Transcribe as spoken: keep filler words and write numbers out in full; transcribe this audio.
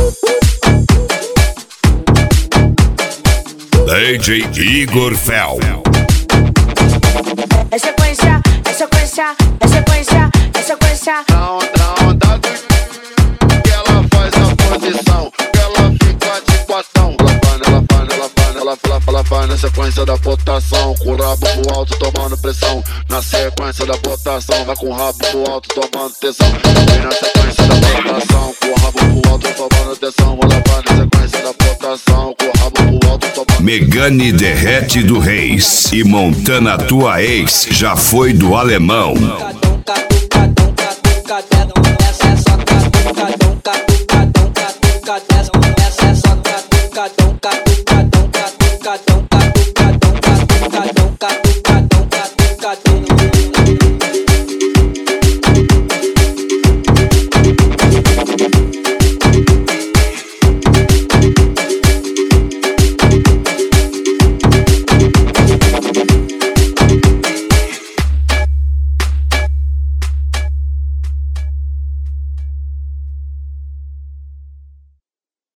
D J Igor Fel. É sequência, é sequência, é sequência, é sequência. Na onda do que ela faz a posição, que ela fica de quatão. Ela vai, ela vai, ela vai, ela vai, ela vai na sequência da botação, com o rabo pro alto tomando pressão. Na sequência da botação, vai com o rabo pro alto tomando tesão. Vem na sequência da botação, com o rabo pro alto tomando tesão. Ela vai na sequência da botação, com o rabo pro alto tomando. Megane Derrete do Reis e Montana tua ex já foi do alemão. Cadão, cadão, cadão, cadão, cadão.